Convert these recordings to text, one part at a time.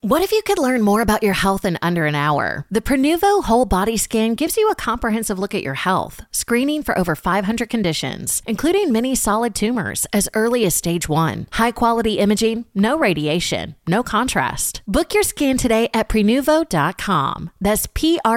What if you could learn more about your health in under an hour? The Prenuvo Whole Body Scan gives you a comprehensive look at your health, screening for over 500 conditions, including many solid tumors as early as stage 1. High-quality imaging, no radiation, no contrast. Book your scan today at Prenuvo.com. That's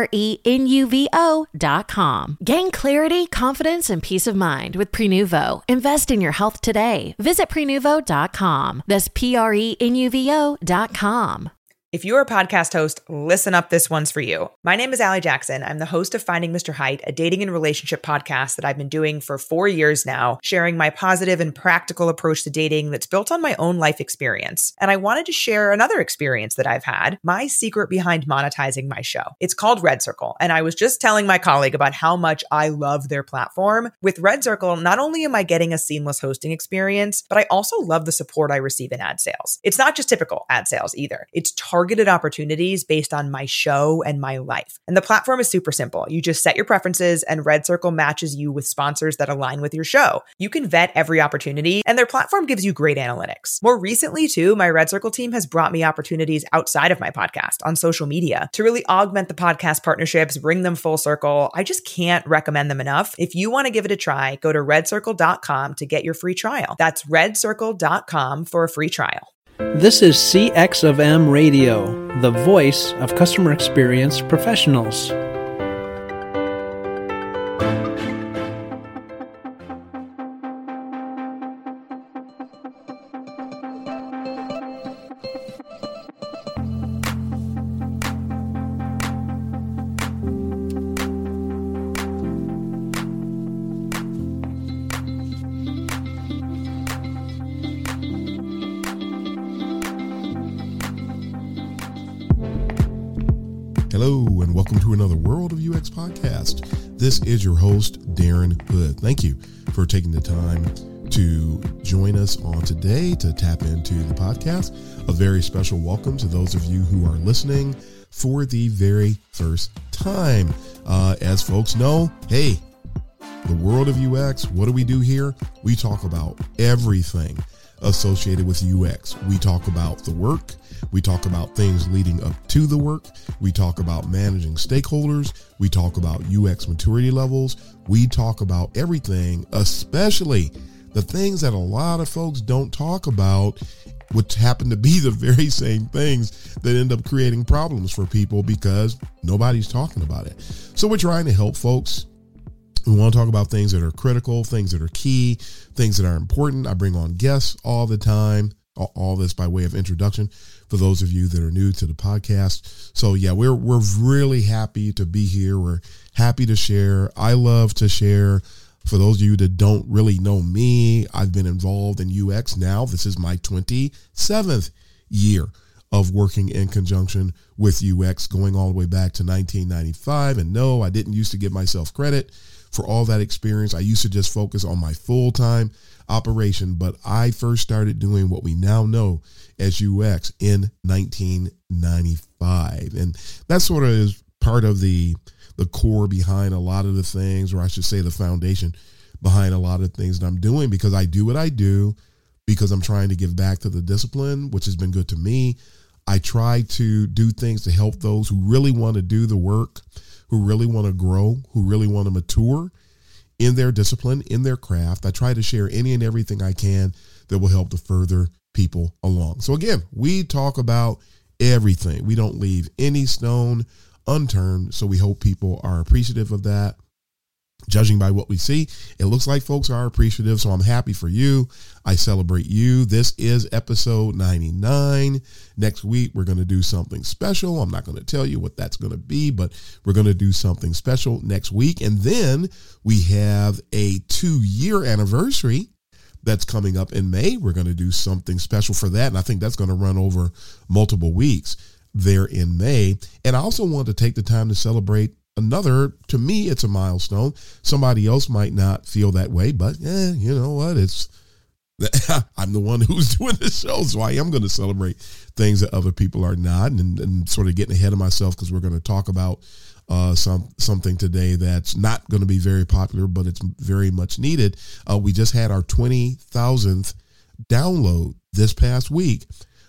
Prenuvo.com. Gain clarity, confidence, and peace of mind with Prenuvo. Invest in your health today. Visit Prenuvo.com. That's Prenuvo.com. If you're a podcast host, listen up, this one's for you. My name is Allie Jackson. I'm the host of Finding Mr. Height, a dating and relationship podcast that I've been doing for 4 years now, sharing my positive and practical approach to dating that's built on my own life experience. And I wanted to share another experience that I've had, my secret behind monetizing my show. It's called Red Circle, and I was just telling my colleague about how much I love their platform. With Red Circle, not only am I getting a seamless hosting experience, but I also love the support I receive in ad sales. It's not just typical ad sales either. It's targeted opportunities based on my show and my life. And the platform is super simple. You just set your preferences and Red Circle matches you with sponsors that align with your show. You can vet every opportunity and their platform gives you great analytics. More recently too, my Red Circle team has brought me opportunities outside of my podcast on social media to really augment the podcast partnerships, bring them full circle. I just can't recommend them enough. If you want to give it a try, go to redcircle.com to get your free trial. That's redcircle.com for a free trial. This is CX of M Radio, the voice of customer experience professionals. Hello, and welcome to another World of UX podcast. This is your host, Darren Hood. Thank you for taking the time to join us on today to tap into the podcast. A very special welcome to those of you who are listening for the very first time. As folks know, hey, the World of UX, what do we do here? We talk about everything associated with UX. We talk about the work. We talk about things leading up to the work. We talk about managing stakeholders. We talk about UX maturity levels. We talk about everything, especially the things that a lot of folks don't talk about, which happen to be the very same things that end up creating problems for people because nobody's talking about it. So we're trying to help folks. We want to talk about things that are critical, things that are key, things that are important. I bring on guests all the time, all this by way of introduction for those of you that are new to the podcast. So yeah, we're really happy to be here. We're happy to share. I love to share. For those of you that don't really know me, I've been involved in UX now. This is my 27th year of working in conjunction with UX, going all the way back to 1995. And no, I didn't used to give myself credit for all that experience. I used to just focus on my full-time operation, but I first started doing what we now know as UX in 1995. And that sort of is part of the core behind a lot of the things, or I should say the foundation behind a lot of things that I'm doing, because I do what I do because I'm trying to give back to the discipline, which has been good to me. I try to do things to help those who really want to do the work, who really want to grow, who really want to mature in their discipline, in their craft. I try to share any and everything I can that will help to further people along. So again, we talk about everything. We don't leave any stone unturned. So we hope people are appreciative of that. Judging by what we see, it looks like folks are appreciative. So I'm happy for you. I celebrate you. This is episode 99. Next week, we're going to do something special. I'm not going to tell you what that's going to be, but we're going to do something special next week. And then we have a 2-year anniversary that's coming up in May. We're going to do something special for that. And I think that's going to run over multiple weeks there in May. And I also want to take the time to celebrate another, to me, it's a milestone. Somebody else might not feel that way, but you know what? I'm the one who's doing the show, so I am going to celebrate things that other people are not, and sort of getting ahead of myself, because we're going to talk about something today that's not going to be very popular, but it's very much needed. We just had our 20,000th download this past week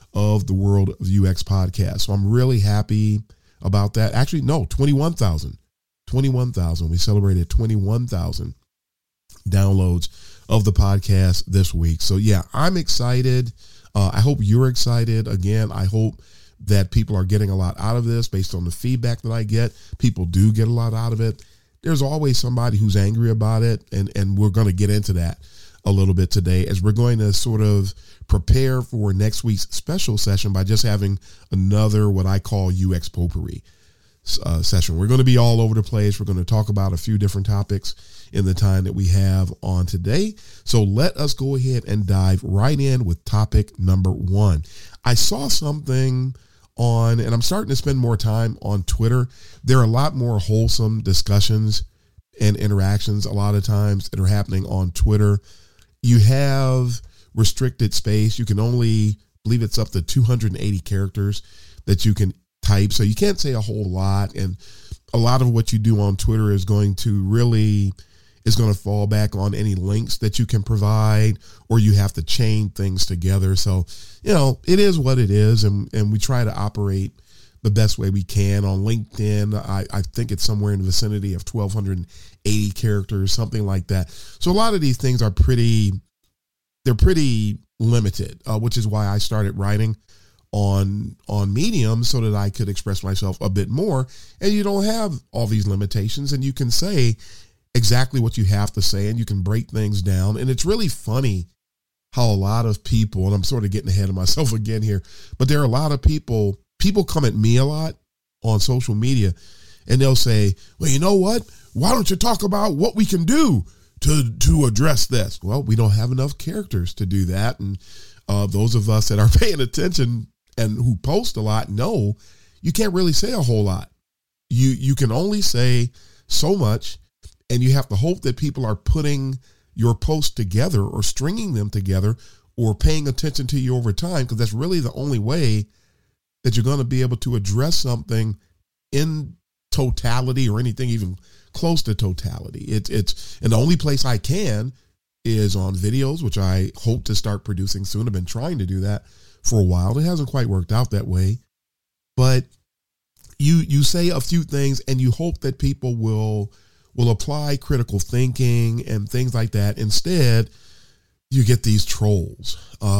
of the World of UX podcast. So I'm really happy about that. Actually, no, 21,000. We celebrated 21,000 downloads of the podcast this week. So yeah, I'm excited. I hope you're excited. Again, I hope that people are getting a lot out of this based on the feedback that I get. People do get a lot out of it. There's always somebody who's angry about it, and we're going to get into that a little bit today as we're going to sort of prepare for next week's special session by just having another what I call UX potpourri session. We're going to be all over the place. We're going to talk about a few different topics in the time that we have on today. So let us go ahead and dive right in with topic number one. I saw something and I'm starting to spend more time on Twitter. There are a lot more wholesome discussions and interactions a lot of times that are happening on Twitter. You have restricted space. You can only, believe it's up to 280 characters that you can type. So you can't say a whole lot. And a lot of what you do on Twitter is going to fall back on any links that you can provide, or you have to chain things together. So, it is what it is. And we try to operate the best way we can. On LinkedIn, I think it's somewhere in the vicinity of 1,280 characters, something like that. So a lot of these things are pretty limited, which is why I started writing on Medium so that I could express myself a bit more. And you don't have all these limitations, and you can say exactly what you have to say, and you can break things down. And it's really funny how a lot of people, and I'm sort of getting ahead of myself again here, but there are a lot of people come at me a lot on social media, and they'll say, well, you know what? Why don't you talk about what we can do to address this? Well, we don't have enough characters to do that. And those of us that are paying attention and who post a lot know you can't really say a whole lot. You can only say so much, and you have to hope that people are putting your posts together or stringing them together or paying attention to you over time, because that's really the only way that you're going to be able to address something in totality or anything even close to totality. And the only place I can is on videos, which I hope to start producing soon. I've been trying to do that for a while. It hasn't quite worked out that way, but you say a few things and you hope that people will apply critical thinking and things like that. Instead, you get these trolls.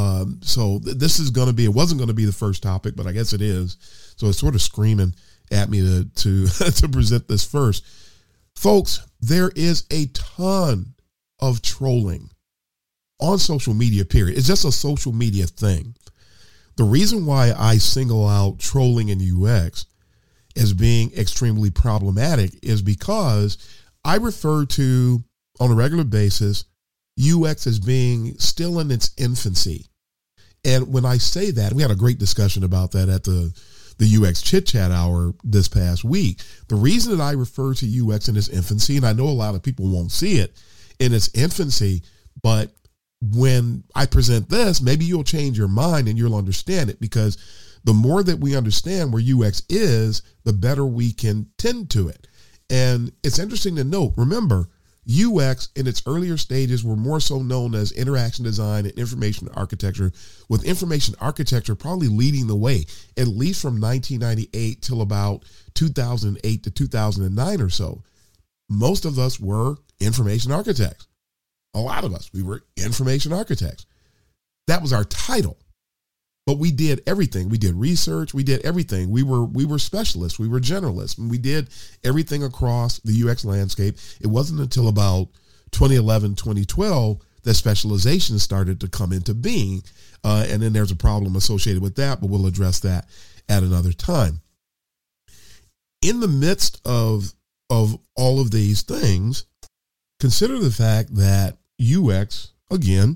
So this is going to be, it wasn't going to be the first topic, but I guess it is. So it's sort of screaming at me to present this first. Folks, there is a ton of trolling on social media, period. It's just a social media thing. The reason why I single out trolling in UX as being extremely problematic is because I refer to, on a regular basis, UX as being still in its infancy. And when I say that, we had a great discussion about that at the UX Chit Chat Hour this past week. The reason that I refer to UX in its infancy, and I know a lot of people won't see it in its infancy, but when I present this, maybe you'll change your mind and you'll understand it, because the more that we understand where UX is, the better we can tend to it. And it's interesting to note, remember, UX in its earlier stages were more so known as interaction design and information architecture, with information architecture probably leading the way, at least from 1998 till about 2008 to 2009 or so. Most of us were information architects. A lot of us, we were information architects. That was our title. But we did everything. We did research. We did everything. We were specialists. We were generalists. And we did everything across the UX landscape. It wasn't until about 2011, 2012 that specialization started to come into being. And then there's a problem associated with that, but we'll address that at another time. In the midst of all of these things, consider the fact that UX, again,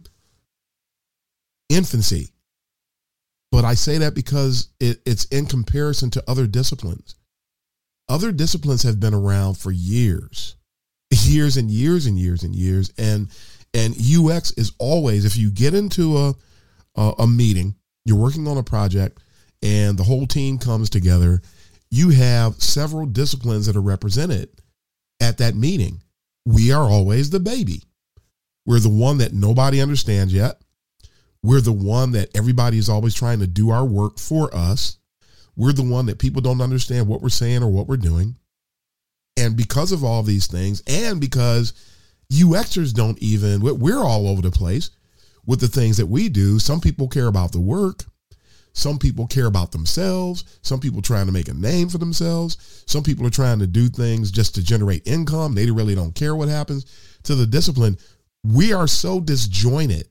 infancy. But I say that because it's in comparison to other disciplines. Other disciplines have been around for years and years and years and years. And UX is always, if you get into a meeting, you're working on a project and the whole team comes together, you have several disciplines that are represented at that meeting. We are always the baby. We're the one that nobody understands yet. We're the one that everybody is always trying to do our work for us. We're the one that people don't understand what we're saying or what we're doing. And because of all these things, and because UXers don't even, we're all over the place with the things that we do. Some people care about the work. Some people care about themselves. Some people trying to make a name for themselves. Some people are trying to do things just to generate income. They really don't care what happens to the discipline. We are so disjointed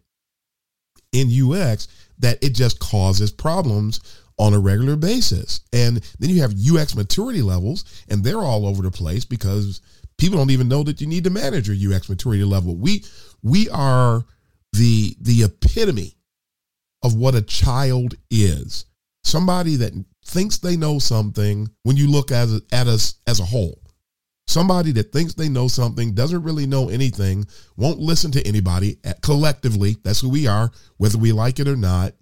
in UX that it just causes problems on a regular basis. And then you have UX maturity levels, and they're all over the place because people don't even know that you need to manage your UX maturity level. We are the epitome of what a child is. Somebody that thinks they know something when you look at us as a whole. Somebody that thinks they know something, doesn't really know anything, won't listen to anybody collectively. That's who we are, whether we like it or not.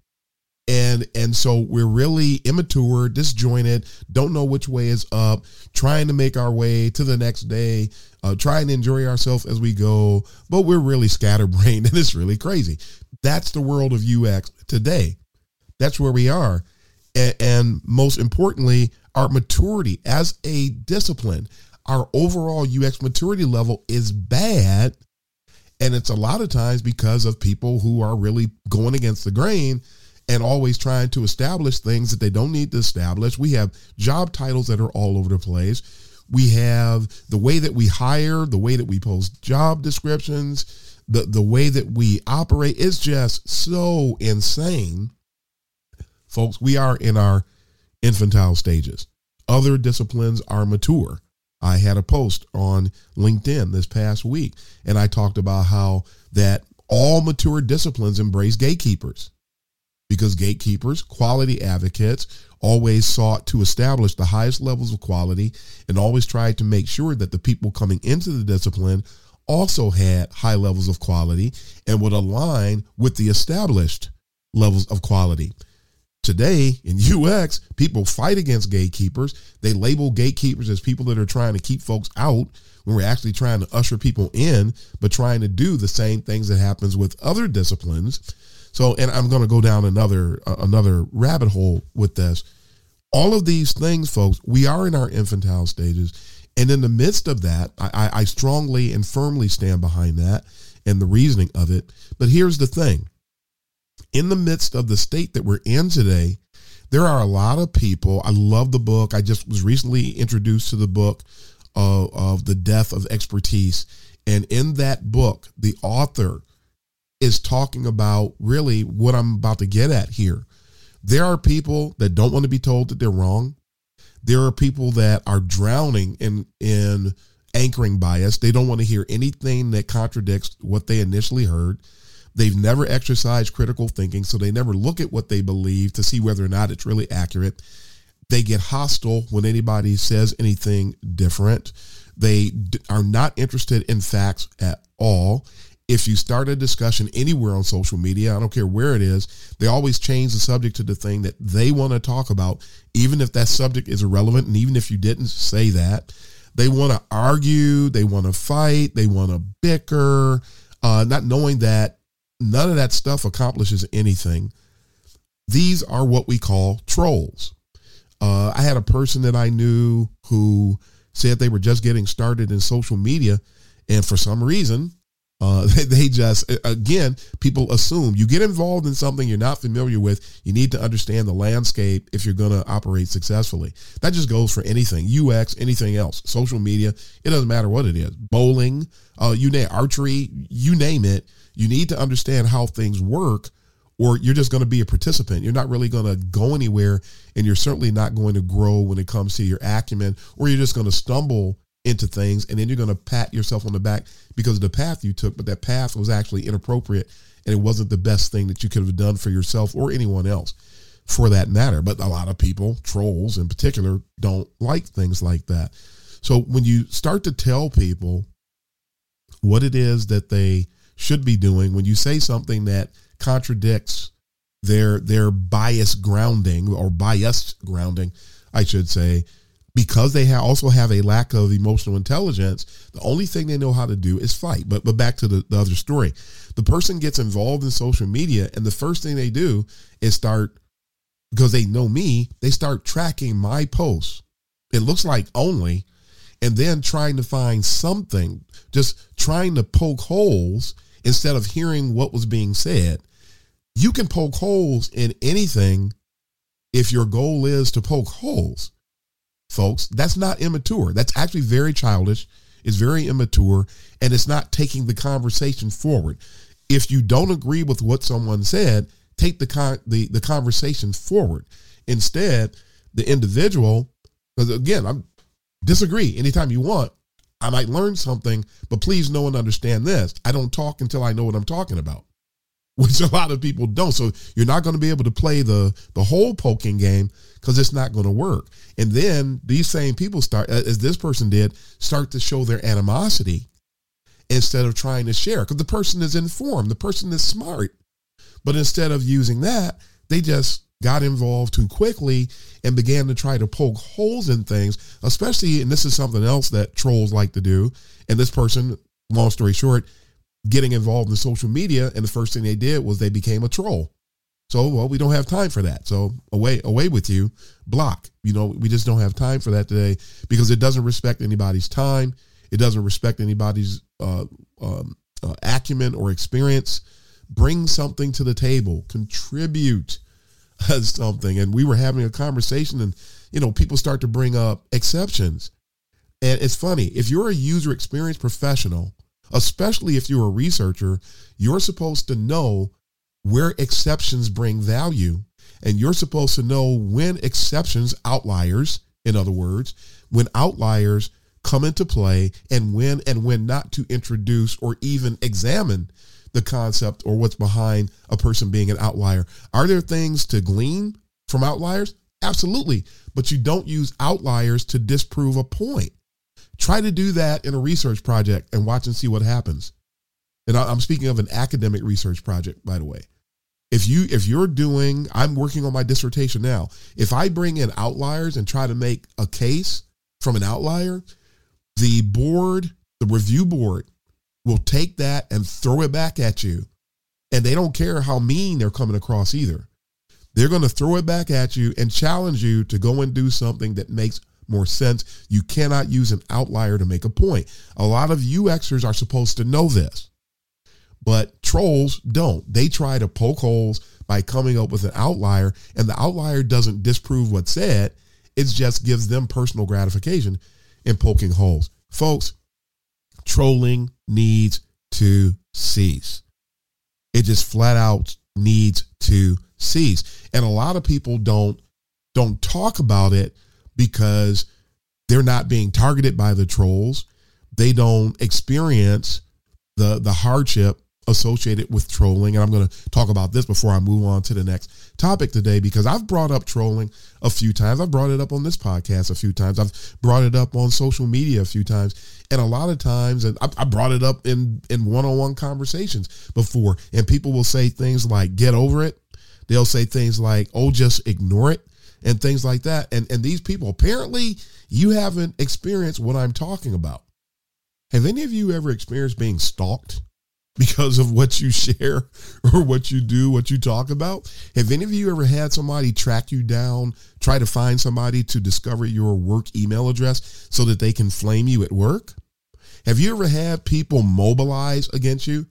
And so we're really immature, disjointed, don't know which way is up, trying to make our way to the next day, trying to enjoy ourselves as we go, but we're really scatterbrained, and it's really crazy. That's the world of UX today. That's where we are. And most importantly, our maturity as a discipline, our overall UX maturity level is bad. And it's a lot of times because of people who are really going against the grain and always trying to establish things that they don't need to establish. We have job titles that are all over the place. We have the way that we hire, the way that we post job descriptions, the way that we operate is just so insane. Folks, we are in our infantile stages. Other disciplines are mature. I had a post on LinkedIn this past week, and I talked about how that all mature disciplines embrace gatekeepers, because gatekeepers, quality advocates, always sought to establish the highest levels of quality and always tried to make sure that the people coming into the discipline also had high levels of quality and would align with the established levels of quality. Today in UX, people fight against gatekeepers. They label gatekeepers as people that are trying to keep folks out when we're actually trying to usher people in, but trying to do the same things that happens with other disciplines. So, and I'm going to go down another rabbit hole with this. All of these things, folks, we are in our infantile stages. And in the midst of that, I strongly and firmly stand behind that and the reasoning of it. But here's the thing. In the midst of the state that we're in today, there are a lot of people. I love the book. I just was recently introduced to the book of The Death of Expertise. And in that book, the author is talking about really what I'm about to get at here. There are people that don't want to be told that they're wrong. There are people that are drowning in anchoring bias. They don't want to hear anything that contradicts what they initially heard. They've never exercised critical thinking, so they never look at what they believe to see whether or not it's really accurate. They get hostile when anybody says anything different. They are not interested in facts at all. If you start a discussion anywhere on social media, I don't care where it is, they always change the subject to the thing that they want to talk about, even if that subject is irrelevant. And even if you didn't say that, they want to argue, they want to fight, they want to bicker, not knowing that none of that stuff accomplishes anything. These are what we call trolls. I had a person that I knew who said they were just getting started in social media, and for some reason, they just, again, people assume you get involved in something you're not familiar with. You need to understand the landscape if you're going to operate successfully. That just goes for anything, UX, anything else, social media. It doesn't matter what it is. Bowling, you name archery, you name it. You need to understand how things work, or you're just going to be a participant. You're not really going to go anywhere, and you're certainly not going to grow when it comes to your acumen, or you're just going to stumble into things, and then you're going to pat yourself on the back because of the path you took, but that path was actually inappropriate, and it wasn't the best thing that you could have done for yourself or anyone else for that matter. But a lot of people, trolls in particular, don't like things like that. So when you start to tell people what it is that they should be doing, when you say something that contradicts their biased grounding, I should say, because they also have a lack of emotional intelligence, the only thing they know how to do is fight. But back to the other story. The person gets involved in social media, and the first thing they do is start, because they know me, they start tracking my posts. It looks like only, and then trying to find something, just trying to poke holes instead of hearing what was being said. You can poke holes in anything if your goal is to poke holes. Folks, that's not immature. That's actually very childish. It's very immature, and it's not taking the conversation forward. If you don't agree with what someone said, take the conversation forward. Instead, the individual, because again, I'm disagree anytime you want. I might learn something, but please know and understand this. I don't talk until I know what I'm talking about, which a lot of people don't. So you're not going to be able to play the whole poking game because it's not going to work. And then these same people start, as this person did, start to show their animosity instead of trying to share, because the person is informed, the person is smart. But instead of using that, they just got involved too quickly and began to try to poke holes in things, especially, and this is something else that trolls like to do. And this person, long story short, getting involved in social media, and the first thing they did was they became a troll. So, well, we don't have time for that. So away with you, block. We just don't have time for that today because it doesn't respect anybody's time. It doesn't respect anybody's acumen or experience. Bring something to the table, contribute something. And we were having a conversation, and, people start to bring up exceptions. And it's funny, if you're a user experience professional, especially if you're a researcher, you're supposed to know where exceptions bring value. And you're supposed to know when exceptions, outliers, in other words, when outliers come into play, and when not to introduce or even examine the concept or what's behind a person being an outlier. Are there things to glean from outliers? Absolutely. But you don't use outliers to disprove a point. Try to do that in a research project and watch and see what happens. And I'm speaking of an academic research project, by the way. If you're doing, I'm working on my dissertation now. If I bring in outliers and try to make a case from an outlier, the review board will take that and throw it back at you. And they don't care how mean they're coming across either. They're going to throw it back at you and challenge you to go and do something that makes more sense. You cannot use an outlier to make a point. A lot of UXers are supposed to know this, but trolls don't. They try to poke holes by coming up with an outlier, and the outlier doesn't disprove what's said. It just gives them personal gratification in poking holes. Folks, trolling needs to cease. It just flat out needs to cease. And a lot of people don't talk about it because they're not being targeted by the trolls. They don't experience the hardship associated with trolling. And I'm going to talk about this before I move on to the next topic today, because I've brought up trolling a few times. I've brought it up on this podcast a few times. I've brought it up on social media a few times. And a lot of times, and I brought it up in one-on-one conversations before, and people will say things like, get over it. They'll say things like, oh, just ignore it, and things like that. And these people, apparently you haven't experienced what I'm talking about. Have any of you ever experienced being stalked because of what you share or what you do, what you talk about? Have any of you ever had somebody track you down, try to find somebody to discover your work email address so that they can flame you at work? Have you ever had people mobilize against you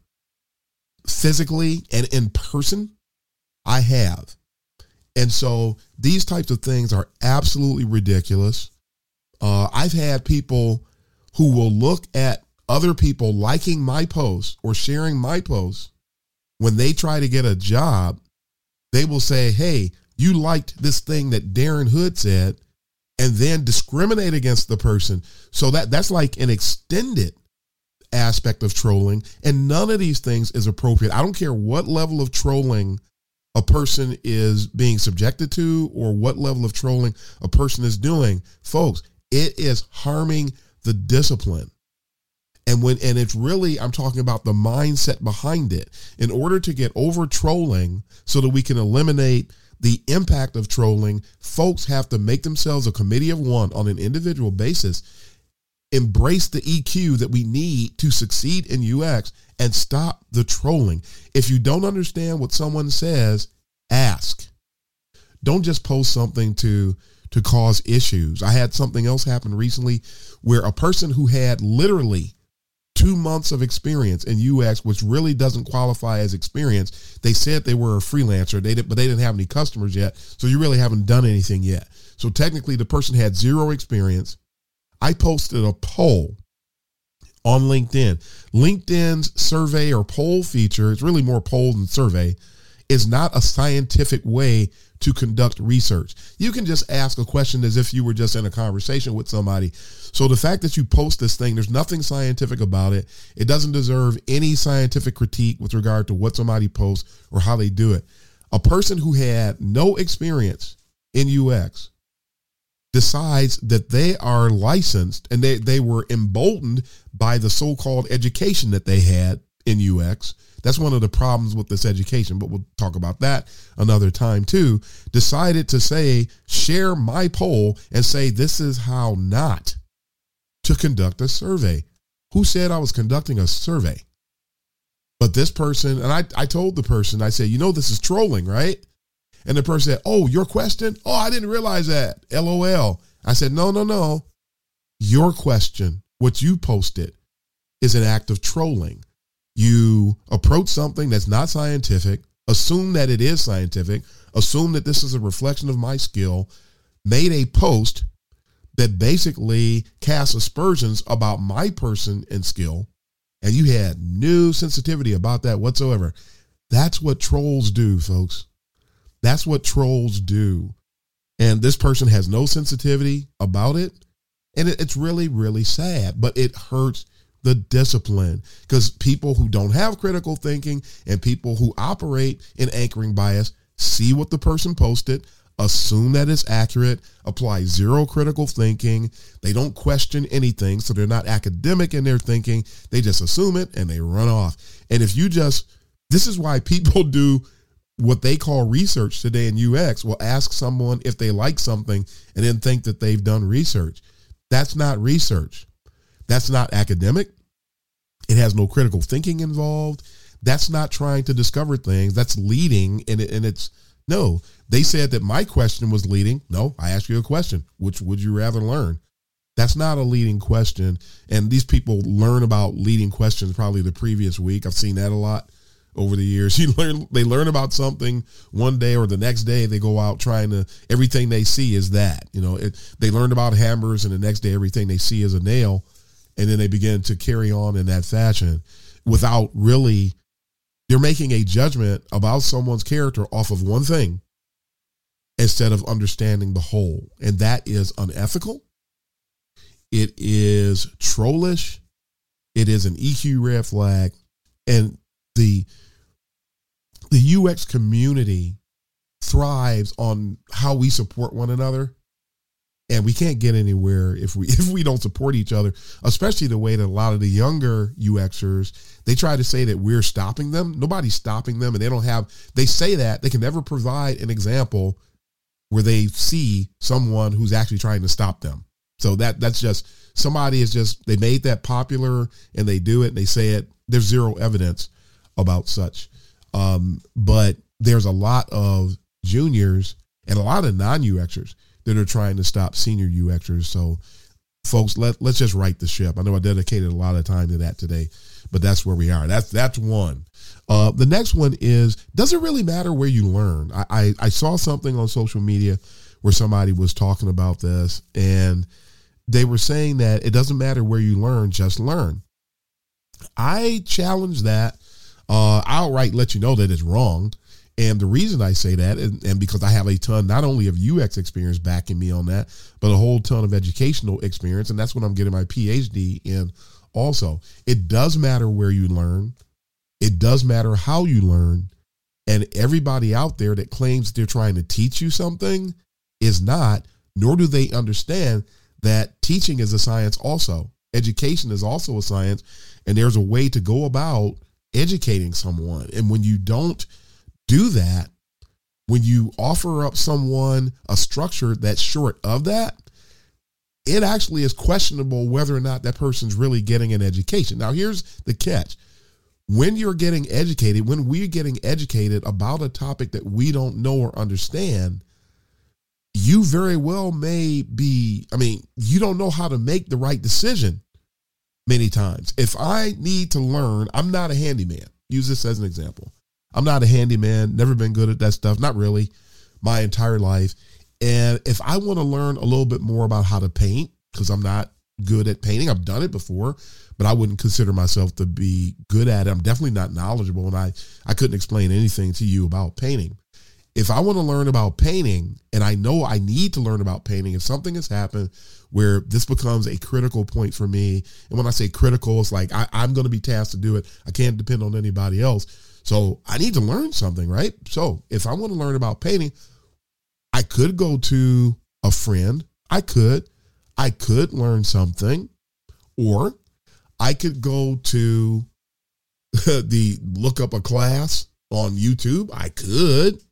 physically and in person? I have. And so these types of things are absolutely ridiculous. I've had people who will look at other people liking my posts or sharing my posts. When they try to get a job, they will say, hey, you liked this thing that Darren Hood said, and then discriminate against the person. So that's like an extended aspect of trolling. And none of these things is appropriate. I don't care what level of trolling a person is being subjected to or what level of trolling a person is doing. Folks, it is harming the discipline. And it's really, I'm talking about the mindset behind it. In order to get over trolling so that we can eliminate the impact of trolling, folks have to make themselves a committee of one on an individual basis, embrace the EQ that we need to succeed in UX, and stop the trolling. If you don't understand what someone says, ask. Don't just post something to cause issues. I had something else happen recently where a person who had literally 2 months of experience in UX, which really doesn't qualify as experience. They said they were a freelancer, but they didn't have any customers yet. So you really haven't done anything yet. So technically the person had 0 experience. I posted a poll on LinkedIn. LinkedIn's survey or poll feature, it's really more poll than survey, is not a scientific way to conduct research. You can just ask a question as if you were just in a conversation with somebody. So the fact that you post this thing, there's nothing scientific about it. It doesn't deserve any scientific critique with regard to what somebody posts or how they do it. A person who had no experience in UX decides that they are licensed and they were emboldened by the so-called education that they had in UX. That's one of the problems with this education, but we'll talk about that another time too. Decided to say, share my poll and say, this is how not to conduct a survey. Who said I was conducting a survey? But this person, and I told the person, I said, this is trolling, right? And the person said, oh, your question? Oh, I didn't realize that. LOL. I said, no. Your question, what you posted, is an act of trolling. You approach something that's not scientific, assume that it is scientific, assume that this is a reflection of my skill, made a post that basically casts aspersions about my person and skill, and you had no sensitivity about that whatsoever. That's what trolls do, folks. That's what trolls do. And this person has no sensitivity about it. And it's really, really sad, but it hurts the discipline, because people who don't have critical thinking and people who operate in anchoring bias see what the person posted, assume that it's accurate, apply 0 critical thinking. They don't question anything, so they're not academic in their thinking. They just assume it and they run off. And if you this is why people do what they call research today in UX. Will ask someone if they like something and then think that they've done research. That's not research. That's not academic. It has no critical thinking involved. That's not trying to discover things. That's leading. And it's no, they said that my question was leading. No, I asked you a question. Which would you rather learn? That's not a leading question. And these people learn about leading questions probably the previous week. I've seen that a lot over the years. They learn about something one day, or the next day they go out trying to, everything they see is that, they learned about hammers, and the next day everything they see is a nail. And then they begin to carry on in that fashion without really, they're making a judgment about someone's character off of one thing instead of understanding the whole. And that is unethical. It is trollish. It is an EQ red flag. And the UX community thrives on how we support one another. And we can't get anywhere if we don't support each other, especially the way that a lot of the younger UXers, they try to say that we're stopping them. Nobody's stopping them. And they say that they can never provide an example where they see someone who's actually trying to stop them. So that's just, somebody is just, they made that popular and they do it and they say it. There's 0 evidence about such. But there's a lot of juniors and a lot of non-UXers that are trying to stop senior UXers. So folks, let's just right the ship. I know I dedicated a lot of time to that today, but that's where we are. That's one. The next one is, does it really matter where you learn? I saw something on social media where somebody was talking about this, and they were saying that it doesn't matter where you learn, just learn. I challenge that. I'll outright let you know that it's wrong. And the reason I say that, and because I have a ton, not only of UX experience backing me on that, but a whole ton of educational experience. And that's what I'm getting my PhD in also. It does matter where you learn. It does matter how you learn. And everybody out there that claims they're trying to teach you something is not, nor do they understand that teaching is a science also. Education is also a science. And there's a way to go about educating someone. And when you don't do that, when you offer up someone a structure that's short of that, it actually is questionable whether or not that person's really getting an education. Now, here's the catch. When we're getting educated about a topic that we don't know or understand, you very well may be, you don't know how to make the right decision many times. If I need to learn, I'm not a handyman. Use this as an example. I'm not a handyman, never been good at that stuff, not really, my entire life. And if I want to learn a little bit more about how to paint, because I'm not good at painting, I've done it before, but I wouldn't consider myself to be good at it. I'm definitely not knowledgeable, and I couldn't explain anything to you about painting. If I want to learn about painting, and I know I need to learn about painting, if something has happened where this becomes a critical point for me, and when I say critical, it's like I'm going to be tasked to do it. I can't depend on anybody else. So I need to learn something, right? So if I want to learn about painting, I could go to a friend. I could learn something, or I could go to look up a class on YouTube. I could,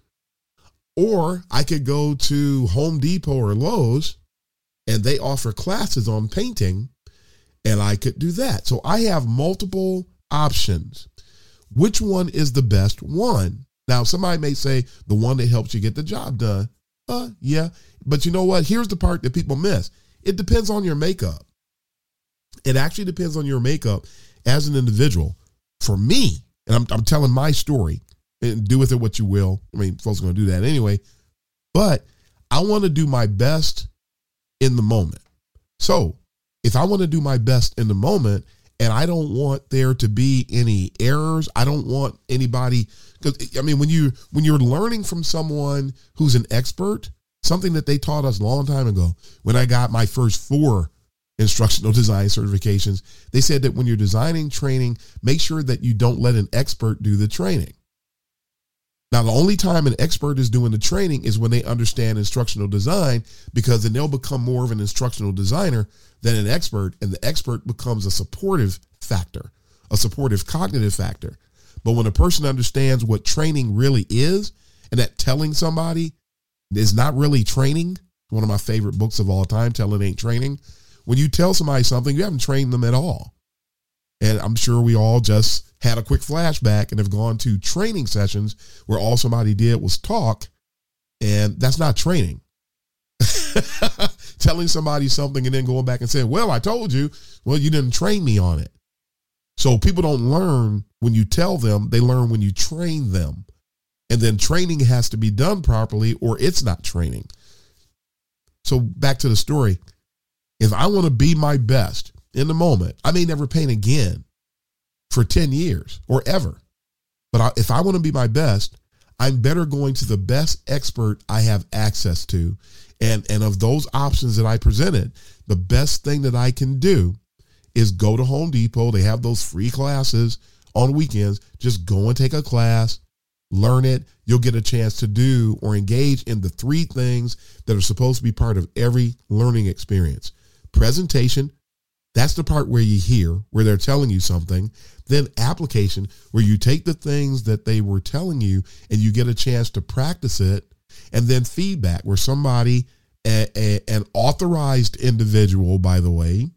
or I could go to Home Depot or Lowe's and they offer classes on painting, and I could do that. So I have multiple options. Which one is the best one? Now, somebody may say the one that helps you get the job done. Yeah. But you know what? Here's the part that people miss. It depends on your makeup. It actually depends on your makeup as an individual. For me, and I'm telling my story, and do with it what you will. Folks are going to do that anyway. But I want to do my best in the moment. So if I want to do my best in the moment, and I don't want there to be any errors, I don't want anybody, because when you're learning from someone who's an expert, something that they taught us a long time ago, when I got my first 4 instructional design certifications, they said that when you're designing training, make sure that you don't let an expert do the training. Now, the only time an expert is doing the training is when they understand instructional design, because then they'll become more of an instructional designer than an expert, and the expert becomes a supportive factor, a supportive cognitive factor. But when a person understands what training really is, and that telling somebody is not really training, one of my favorite books of all time, Telling Ain't Training. When you tell somebody something, you haven't trained them at all. And I'm sure we all just had a quick flashback and have gone to training sessions where all somebody did was talk, and that's not training. Telling somebody something and then going back and saying, well, I told you. Well, you didn't train me on it. So people don't learn when you tell them, they learn when you train them. And then training has to be done properly, or it's not training. So back to the story. If I want to be my best in the moment, I may never paint again for 10 years or ever. But if I want to be my best, I'm better going to the best expert I have access to. And of those options that I presented, the best thing that I can do is go to Home Depot. They have those free classes on weekends. Just go and take a class, learn it. You'll get a chance to do or engage in the 3 things that are supposed to be part of every learning experience. Presentation, that's the part where you hear, where they're telling you something. Then application, where you take the things that they were telling you and you get a chance to practice it. And then feedback, where somebody, an authorized individual, by the way,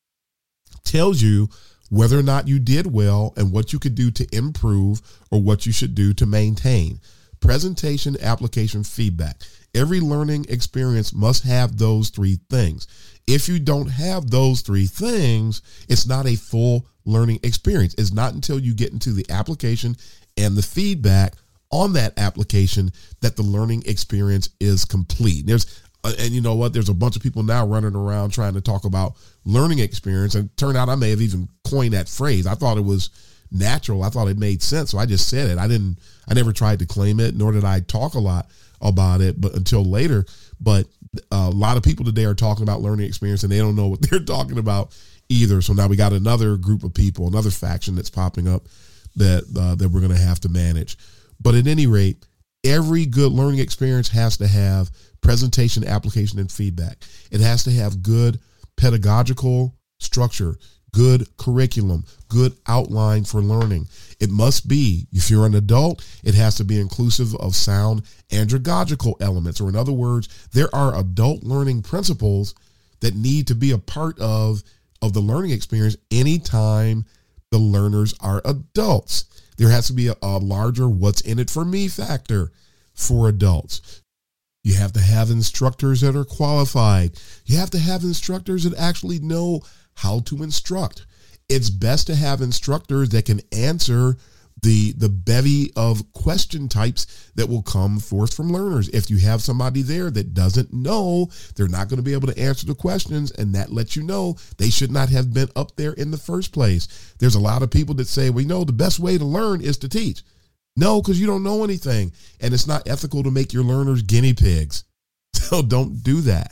tells you whether or not you did well and what you could do to improve or what you should do to maintain. Presentation, application, feedback. Every learning experience must have those 3 things. If you don't have those 3 things, it's not a full learning experience. It's not until you get into the application and the feedback on that application that the learning experience is complete. And you know what? There's a bunch of people now running around trying to talk about learning experience, and it turned out I may have even coined that phrase. I thought it was natural. I thought it made sense, so I just said it. I never tried to claim it, nor did I talk a lot about it, but until later. But a lot of people today are talking about learning experience, and they don't know what they're talking about either. So now we got another group of people, another faction that's popping up that we're going to have to manage. But at any rate, every good learning experience has to have presentation, application, and feedback. It has to have good pedagogical structure, good curriculum, good outline for learning. It must be, if you're an adult, it has to be inclusive of sound andragogical elements, or in other words, there are adult learning principles that need to be a part of the learning experience anytime the learners are adults. There has to be a larger what's in it for me factor for adults. You have to have instructors that are qualified. You have to have instructors that actually know how to instruct. It's best to have instructors that can answer the bevy of question types that will come forth from learners. If you have somebody there that doesn't know, they're not going to be able to answer the questions, and that lets you know they should not have been up there in the first place. There's a lot of people that say, well, the best way to learn is to teach. No, because you don't know anything, and it's not ethical to make your learners guinea pigs. So don't do that.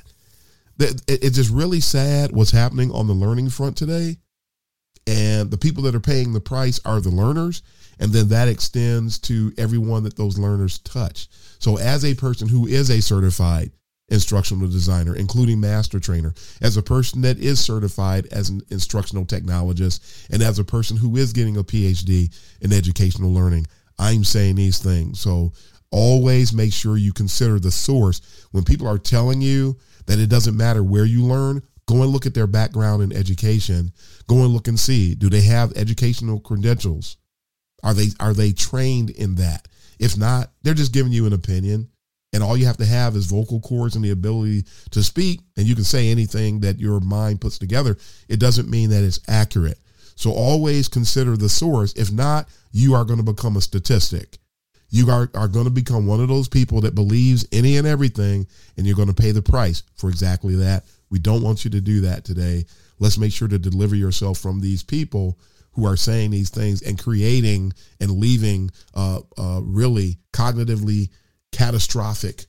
It's just really sad what's happening on the learning front today. And the people that are paying the price are the learners. And then that extends to everyone that those learners touch. So as a person who is a certified instructional designer, including master trainer, as a person that is certified as an instructional technologist, and as a person who is getting a PhD in educational learning, I'm saying these things. So always make sure you consider the source. When people are telling you that it doesn't matter where you learn, go and look at their background in education. Go and look and see, do they have educational credentials? Are they trained in that? If not, they're just giving you an opinion, and all you have to have is vocal cords and the ability to speak, and you can say anything that your mind puts together. It doesn't mean that it's accurate. So always consider the source. If not, you are going to become a statistic. You are going to become one of those people that believes any and everything, and you're going to pay the price for exactly that. We don't want you to do that today. Let's make sure to deliver yourself from these people who are saying these things and creating and leaving really cognitively catastrophic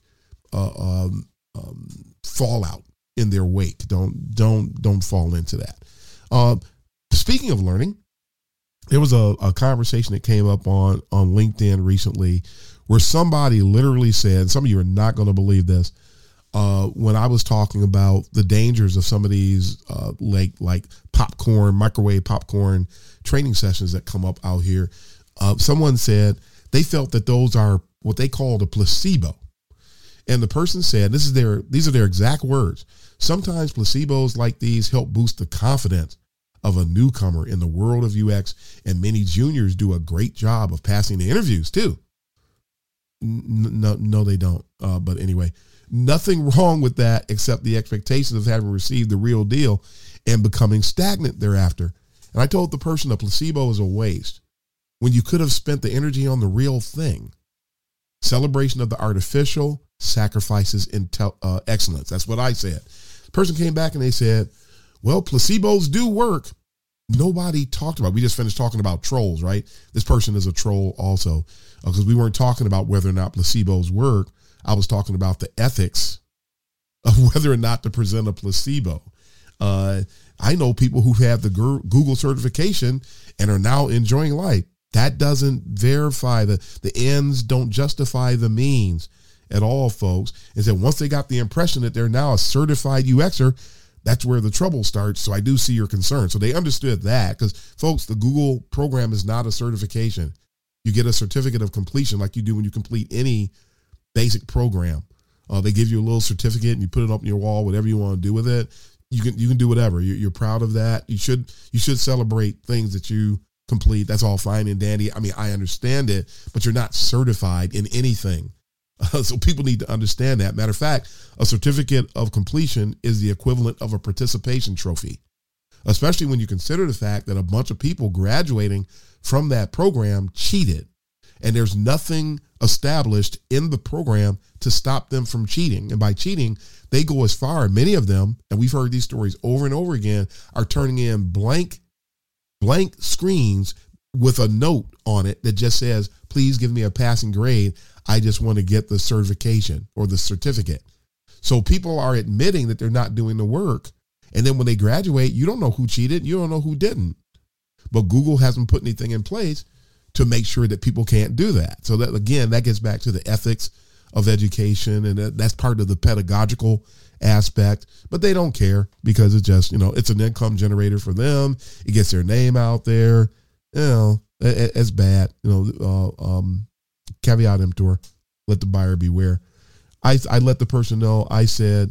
fallout in their wake. Don't fall into that. Speaking of learning, there was a conversation that came up on LinkedIn recently where somebody literally said, some of you are not going to believe this, when I was talking about the dangers of some of these like popcorn, microwave popcorn training sessions that come up out here, someone said they felt that those are what they called a placebo. And the person said, these are their exact words. Sometimes placebos like these help boost the confidence of a newcomer in the world of UX, and many juniors do a great job of passing the interviews too. No, they don't. But anyway, nothing wrong with that except the expectations of having received the real deal and becoming stagnant thereafter. And I told the person a placebo is a waste when you could have spent the energy on the real thing. Celebration of the artificial sacrifices excellence. That's what I said. The person came back and they said, well, placebos do work. Nobody talked about, we just finished talking about trolls, right? This person is a troll also, because we weren't talking about whether or not placebos work. I was talking about the ethics of whether or not to present a placebo. I know people who have the Google certification and are now enjoying life. That doesn't verify the ends don't justify the means at all, folks. And so once they got the impression that they're now a certified UXer, that's where the trouble starts. So I do see your concern. So they understood that, because folks, the Google program is not a certification. You get a certificate of completion like you do when you complete any basic program. They give you a little certificate and you put it up on your wall, whatever you want to do with it. You can do whatever. You're proud of that. You should celebrate things that you complete. That's all fine and dandy. I mean, I understand it, but you're not certified in anything. So people need to understand that. Matter of fact, a certificate of completion is the equivalent of a participation trophy, especially when you consider the fact that a bunch of people graduating from that program cheated, and there's nothing established in the program to stop them from cheating. And by cheating, they go as far, many of them, and we've heard these stories over and over again, are turning in blank screens with a note on it that just says, please give me a passing grade. I just want to get the certification or the certificate. So people are admitting that they're not doing the work. And then when they graduate, you don't know who cheated. You don't know who didn't. But Google hasn't put anything in place to make sure that people can't do that. So that, again, that gets back to the ethics of education, and that's part of the pedagogical aspect, but they don't care because it's just, it's an income generator for them. It gets their name out there. It's bad. Caveat emptor, let the buyer beware. I let the person know, I said,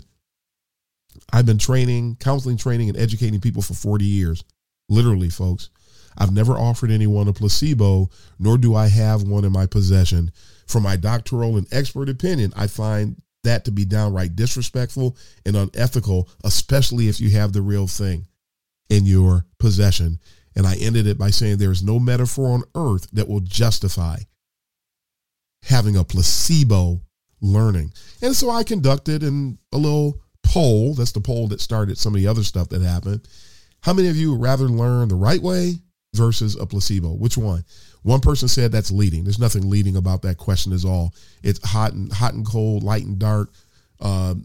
I've been counseling training and educating people for 40 years. Literally, folks. I've never offered anyone a placebo, nor do I have one in my possession. From my doctoral and expert opinion, I find that to be downright disrespectful and unethical, especially if you have the real thing in your possession. And I ended it by saying there is no metaphor on earth that will justify having a placebo learning. And so I conducted a little poll. That's the poll that started some of the other stuff that happened. How many of you would rather learn the right way versus a placebo? Which one? One person said that's leading. There's nothing leading about that question at all. It's hot and cold, light and dark, red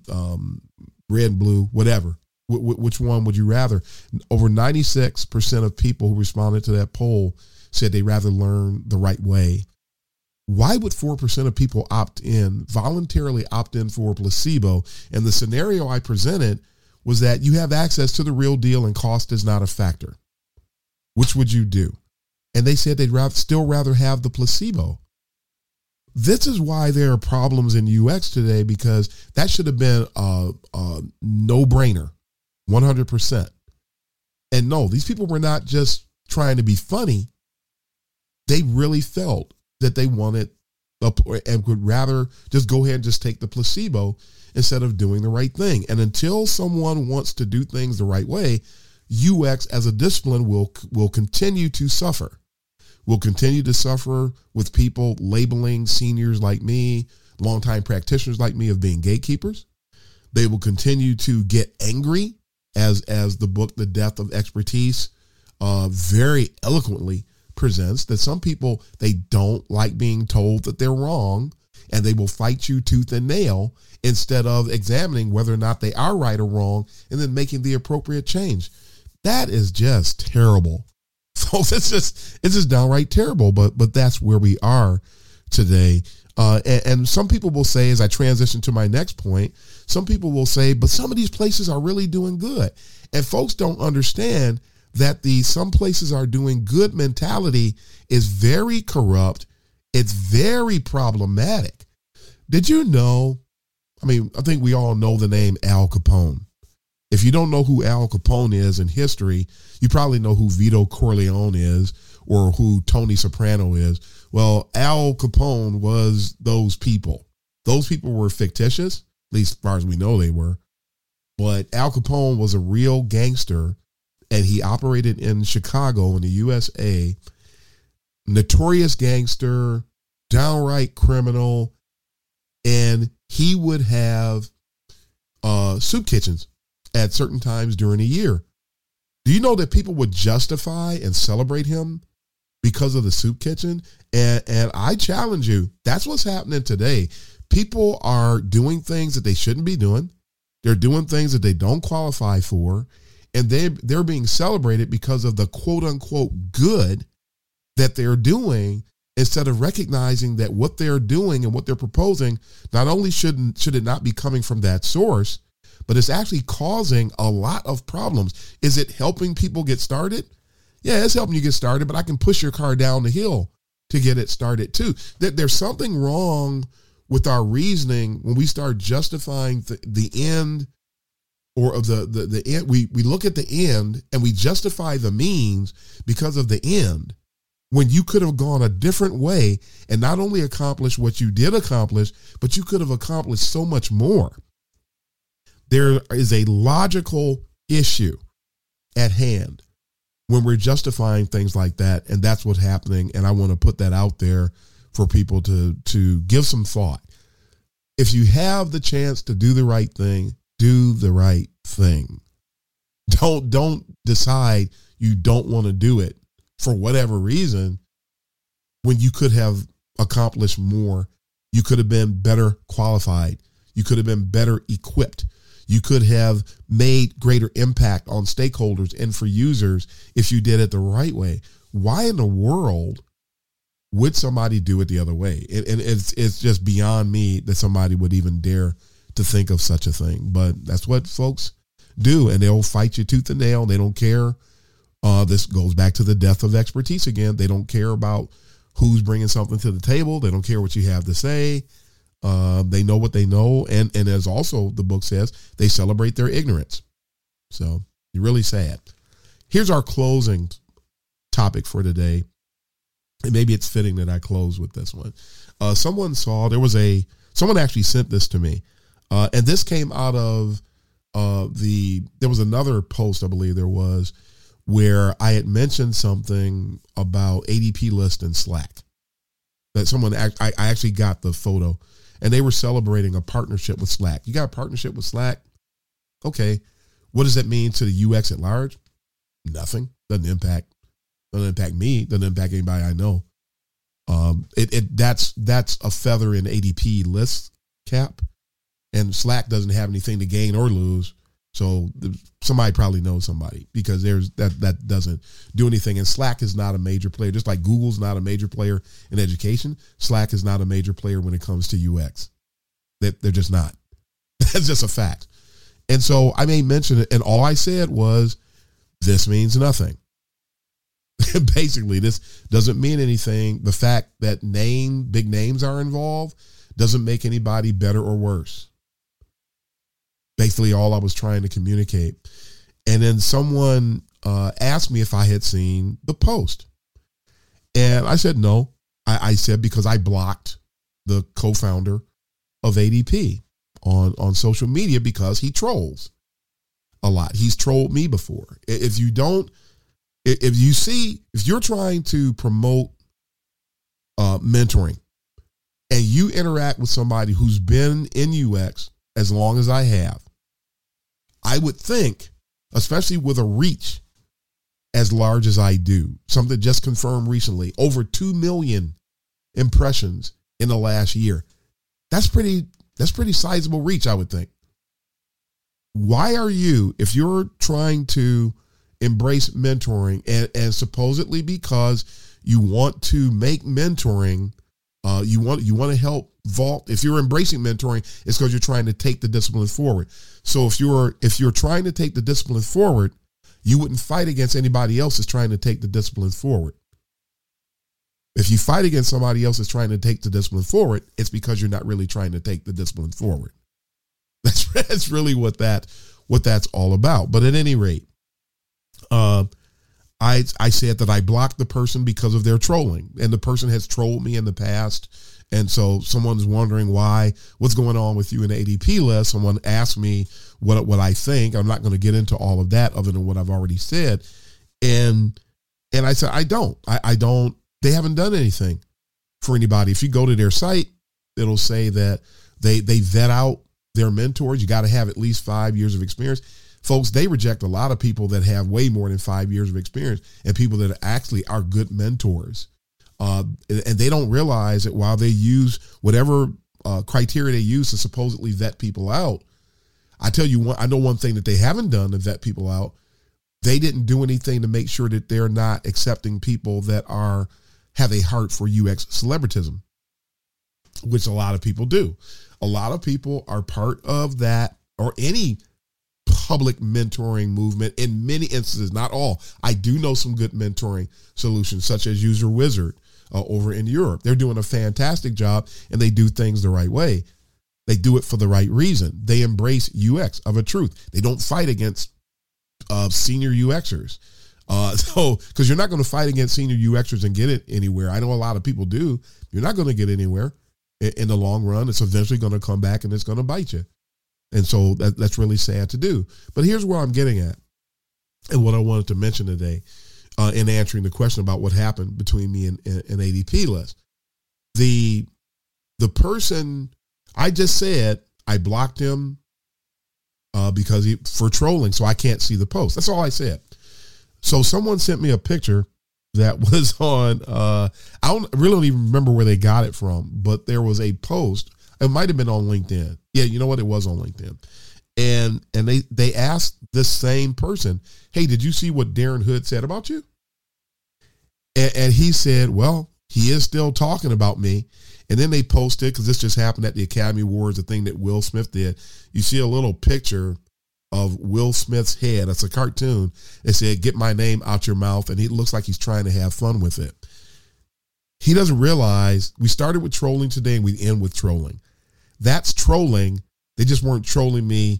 and blue, whatever. Which one would you rather? Over 96% of people who responded to that poll said they'd rather learn the right way. Why would 4% of people voluntarily opt in for a placebo? And the scenario I presented was that you have access to the real deal and cost is not a factor. Which would you do? And they said they'd still rather have the placebo. This is why there are problems in UX today, because that should have been a no-brainer, 100%. And no, these people were not just trying to be funny. They really felt that they wanted and would rather just go ahead and just take the placebo instead of doing the right thing. And until someone wants to do things the right way, UX as a discipline will continue to suffer. We'll continue to suffer with people labeling seniors like me, longtime practitioners like me, of being gatekeepers. They will continue to get angry, as the book, The Death of Expertise, very eloquently presents, that some people, they don't like being told that they're wrong, and they will fight you tooth and nail instead of examining whether or not they are right or wrong and then making the appropriate change. That is just terrible. Folks, it's just downright terrible, but that's where we are today. And some people will say, as I transition to my next point, some people will say, but some of these places are really doing good. And folks don't understand that the some places are doing good mentality is very corrupt. It's very problematic. Did you know? I mean, I think we all know the name Al Capone. If you don't know who Al Capone is in history, you probably know who Vito Corleone is or who Tony Soprano is. Well, Al Capone was those people. Those people were fictitious, at least as far as we know they were. But Al Capone was a real gangster, and he operated in Chicago in the USA. Notorious gangster, downright criminal, and he would have soup kitchens at certain times during the year. Do you know that people would justify and celebrate him because of the soup kitchen? And I challenge you, that's what's happening today. People are doing things that they shouldn't be doing. They're doing things that they don't qualify for, and they're being celebrated because of the quote unquote good that they're doing, instead of recognizing that what they're doing and what they're proposing, not only should it not be coming from that source, but it's actually causing a lot of problems. Is it helping people get started? Yeah, it's helping you get started, but I can push your car down the hill to get it started too. There's something wrong with our reasoning when we start justifying the end, or of the end. We look at the end and we justify the means because of the end, when you could have gone a different way and not only accomplished what you did accomplish, but you could have accomplished so much more. There is a logical issue at hand when we're justifying things like that, and that's what's happening. And I want to put that out there for people to give some thought. If you have the chance to do the right thing, do the right thing. Don't decide you don't want to do it for whatever reason when you could have accomplished more. You could have been better qualified. You could have been better equipped. You could have made greater impact on stakeholders and for users if you did it the right way. Why in the world would somebody do it the other way? And it's just beyond me that somebody would even dare to think of such a thing. But that's what folks do, and they'll fight you tooth and nail. They don't care. This goes back to the death of expertise again. They don't care about who's bringing something to the table. They don't care what you have to say. They know what they know. And as also the book says, they celebrate their ignorance. So you're really sad. Here's our closing topic for today. And maybe it's fitting that I close with this one. Someone actually sent this to me. And this came out of there was another post, I believe there was, where I had mentioned something about ADP list and Slack. That someone, I actually got the photo, and they were celebrating a partnership with Slack. You got a partnership with Slack? Okay. What does that mean to the UX at large? Nothing. Doesn't impact me. Doesn't impact anybody I know. That's a feather in ADP list cap, and Slack doesn't have anything to gain or lose. So somebody probably knows somebody, because that doesn't do anything. And Slack is not a major player, just like Google's not a major player in education. Slack is not a major player when it comes to UX. They're just not. That's just a fact. And so I made mention it, and all I said was, this means nothing. Basically, this doesn't mean anything. The fact that big names are involved doesn't make anybody better or worse. Basically, all I was trying to communicate. And then someone asked me if I had seen the post. And I said no. I said because I blocked the co-founder of ADP on social media because he trolls a lot. He's trolled me before. If you're trying to promote mentoring and you interact with somebody who's been in UX as long as I have, I would think, especially with a reach as large as I do, something just confirmed recently, over 2 million impressions in the last year. That's pretty sizable reach, I would think. Why are you, if you're trying to embrace mentoring and supposedly because you want to make mentoring, you want to help vault. If you're embracing mentoring, it's because you're trying to take the discipline forward. So if you're trying to take the discipline forward, you wouldn't fight against anybody else that's trying to take the discipline forward. If you fight against somebody else that's trying to take the discipline forward, it's because you're not really trying to take the discipline forward. That's really what that's all about. But at any rate, I said that I blocked the person because of their trolling, and the person has trolled me in the past. And so someone's wondering what's going on with you in the ADP list. Someone asked me what I think. I'm not going to get into all of that other than what I've already said. And I said, I don't, they haven't done anything for anybody. If you go to their site, it'll say that they vet out their mentors. You got to have at least 5 years of experience. Folks, they reject a lot of people that have way more than 5 years of experience and people that actually are good mentors. And they don't realize that while they use whatever criteria they use to supposedly vet people out, I tell you I know one thing that they haven't done to vet people out. They didn't do anything to make sure that they're not accepting people that have a heart for UX celebritism, which a lot of people do. A lot of people are part of that, or any public mentoring movement in many instances, not all. I do know some good mentoring solutions, such as User Wizard over in Europe. They're doing a fantastic job, and they do things the right way. They do it for the right reason. They embrace UX of a truth. They don't fight against senior UXers. Because you're not going to fight against senior UXers and get it anywhere. I know a lot of people do. You're not going to get anywhere in the long run. It's eventually going to come back and it's going to bite you. And so that's really sad to do. But here's where I'm getting at, and what I wanted to mention today in answering the question about what happened between me and ADP list. The person, I just said I blocked him for trolling, so I can't see the post. That's all I said. So someone sent me a picture that was on, I don't even remember where they got it from, but there was a post. It might have been on LinkedIn. Yeah, you know what? It was on LinkedIn. And they asked this same person, hey, did you see what Darren Hood said about you? And he said, well, he is still talking about me. And then they posted, because this just happened at the Academy Awards, the thing that Will Smith did. You see a little picture of Will Smith's head. It's a cartoon. It said, "Get my name out your mouth." And he looks like he's trying to have fun with it. He doesn't realize we started with trolling today and we end with trolling. That's trolling. They just weren't trolling me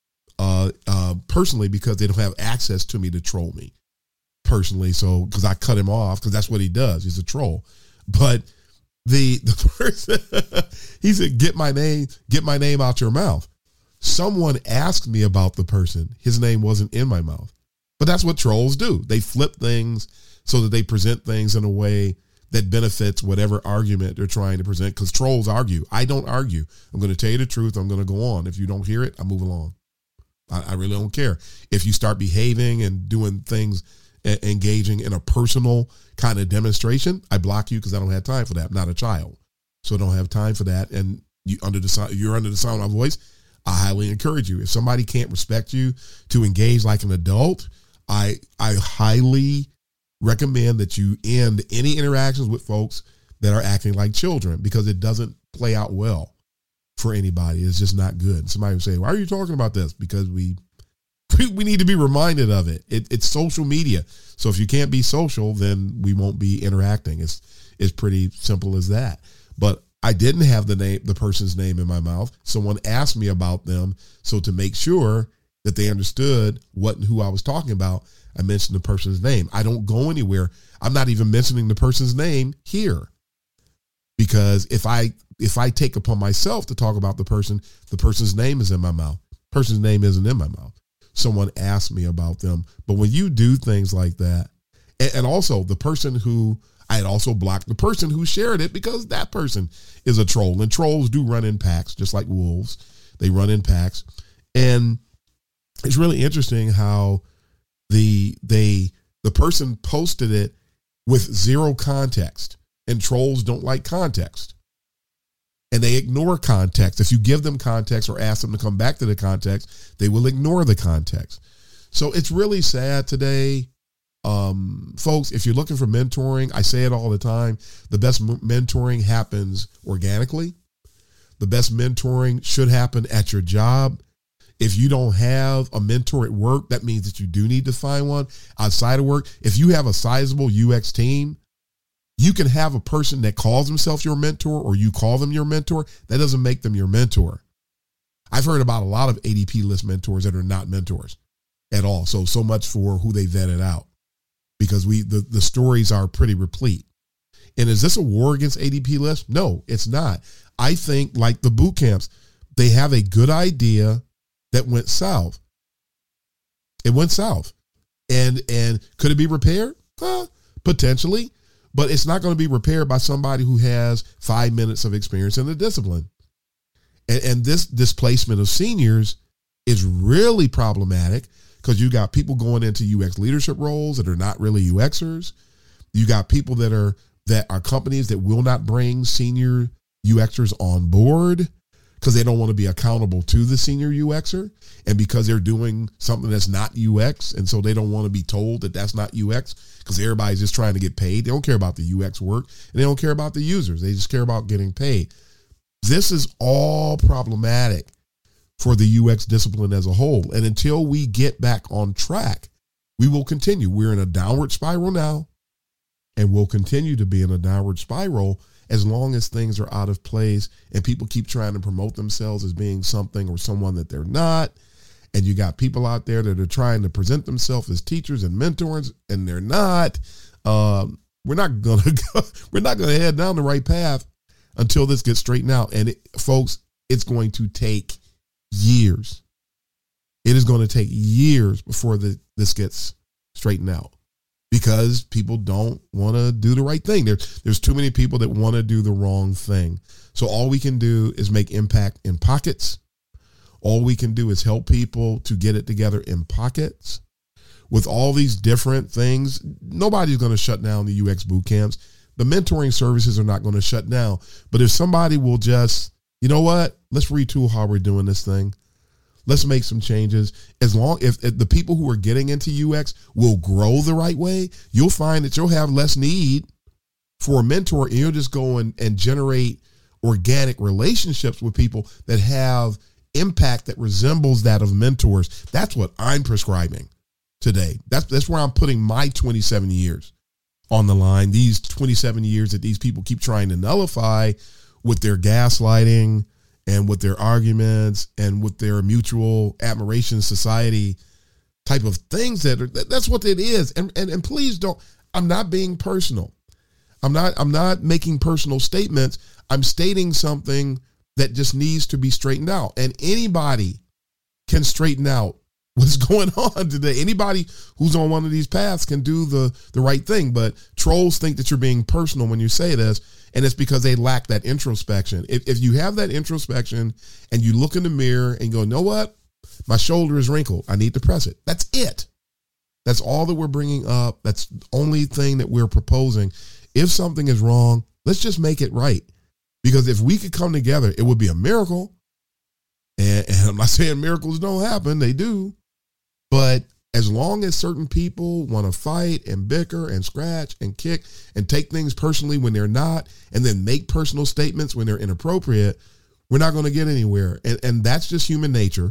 personally because they don't have access to me to troll me personally. So, because I cut him off, because that's what he does. He's a troll. But the person, he said, get my name out your mouth. Someone asked me about the person. His name wasn't in my mouth. But that's what trolls do. They flip things so that they present things in a way that benefits whatever argument they're trying to present, because trolls argue. I don't argue. I'm going to tell you the truth. I'm going to go on. If you don't hear it, I move along. I really don't care. If you start behaving and doing things, engaging in a personal kind of demonstration, I block you because I don't have time for that. I'm not a child, so I don't have time for that. And you're under the sound of my voice, I highly encourage you. If somebody can't respect you to engage like an adult, I highly recommend that you end any interactions with folks that are acting like children, because it doesn't play out well for anybody. It's just not good. Somebody will say, "Why are you talking about this?" Because we need to be reminded of it. It's social media. So if you can't be social, then we won't be interacting. It's pretty simple as that. But I didn't have the person's name in my mouth. Someone asked me about them. So to make sure that they understood what and who I was talking about, I mentioned the person's name. I don't go anywhere. I'm not even mentioning the person's name here, because if I take upon myself to talk about the person's name is in my mouth. Person's name isn't in my mouth. Someone asked me about them. But when you do things like that, and also the person who, I had also blocked the person who shared it, because that person is a troll, and trolls do run in packs, just like wolves. They run in packs. And it's really interesting how the person posted it with zero context, and trolls don't like context. And they ignore context. If you give them context or ask them to come back to the context, they will ignore the context. So it's really sad today. Folks, if you're looking for mentoring, I say it all the time, the best mentoring happens organically. The best mentoring should happen at your job. If you don't have a mentor at work, that means that you do need to find one outside of work. If you have a sizable UX team, you can have a person that calls himself your mentor, or you call them your mentor. That doesn't make them your mentor. I've heard about a lot of ADP list mentors that are not mentors at all. So much for who they vetted out, because the stories are pretty replete. And is this a war against ADP list? No, it's not. I think, like the boot camps, they have a good idea that went south. It went south. And could it be repaired? Potentially. But it's not going to be repaired by somebody who has 5 minutes of experience in the discipline. And this displacement of seniors is really problematic, because you got people going into UX leadership roles that are not really UXers. You got people that are companies that will not bring senior UXers on board because they don't want to be accountable to the senior UXer, and because they're doing something that's not UX, and so they don't want to be told that that's not UX, because everybody's just trying to get paid. They don't care about the UX work, and they don't care about the users. They just care about getting paid. This is all problematic for the UX discipline as a whole. And until we get back on track, we will continue. We're in a downward spiral now, and we'll continue to be in a downward spiral as long as things are out of place and people keep trying to promote themselves as being something or someone that they're not. And you got people out there that are trying to present themselves as teachers and mentors, and they're not. We're not gonna head down the right path until this gets straightened out. And folks, it's going to take years. It is going to take years before this gets straightened out, because people don't want to do the right thing. There's too many people that want to do the wrong thing. So all we can do is make impact in pockets. All we can do is help people to get it together in pockets. With all these different things, nobody's going to shut down the UX boot camps. The mentoring services are not going to shut down. But if somebody will just, you know what, let's retool how we're doing this thing. Let's make some changes. As long if the people who are getting into UX will grow the right way, you'll find that you'll have less need for a mentor, and you'll just go and generate organic relationships with people that have impact that resembles that of mentors. That's what I'm prescribing today. That's where I'm putting my 27 years on the line. These 27 years that these people keep trying to nullify with their gaslighting and with their arguments and with their mutual admiration society type of things. That's what it is. And please don't, I'm not being personal. I'm not making personal statements. I'm stating something that just needs to be straightened out. And anybody can straighten out what's going on today. Anybody who's on one of these paths can do the right thing. But trolls think that you're being personal when you say this, and it's because they lack that introspection. If you have that introspection and you look in the mirror and go, you know what? My shoulder is wrinkled. I need to press it. That's it. That's all that we're bringing up. That's the only thing that we're proposing. If something is wrong, let's just make it right. Because if we could come together, it would be a miracle. And I'm not saying miracles don't happen. They do. But as long as certain people want to fight and bicker and scratch and kick and take things personally when they're not, and then make personal statements when they're inappropriate, we're not going to get anywhere. And that's just human nature.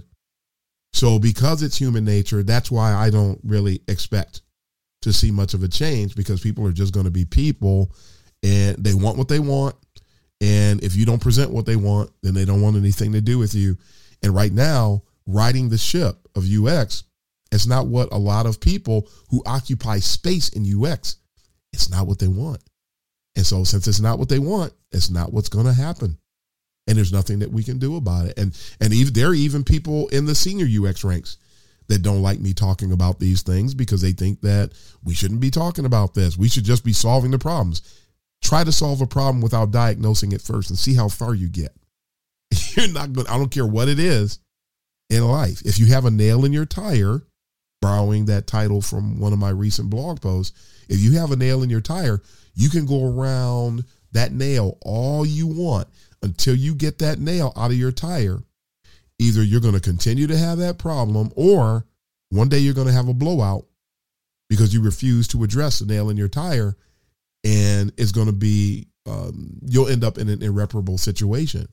So because it's human nature, that's why I don't really expect to see much of a change, because people are just going to be people and they want what they want. And if you don't present what they want, then they don't want anything to do with you. And right now, riding the ship of UX, it's not what a lot of people who occupy space in UX, it's not what they want. And so since it's not what they want, it's not what's going to happen. And there's nothing that we can do about it. And there are even people in the senior UX ranks that don't like me talking about these things because they think that we shouldn't be talking about this. We should just be solving the problems. Try to solve a problem without diagnosing it first and see how far you get. You're not going. I don't care what it is in life. If you have a nail in your tire, borrowing that title from one of my recent blog posts, if you have a nail in your tire, you can go around that nail all you want until you get that nail out of your tire. Either you're going to continue to have that problem, or one day you're going to have a blowout because you refuse to address the nail in your tire, and it's going to be, you'll end up in an irreparable situation.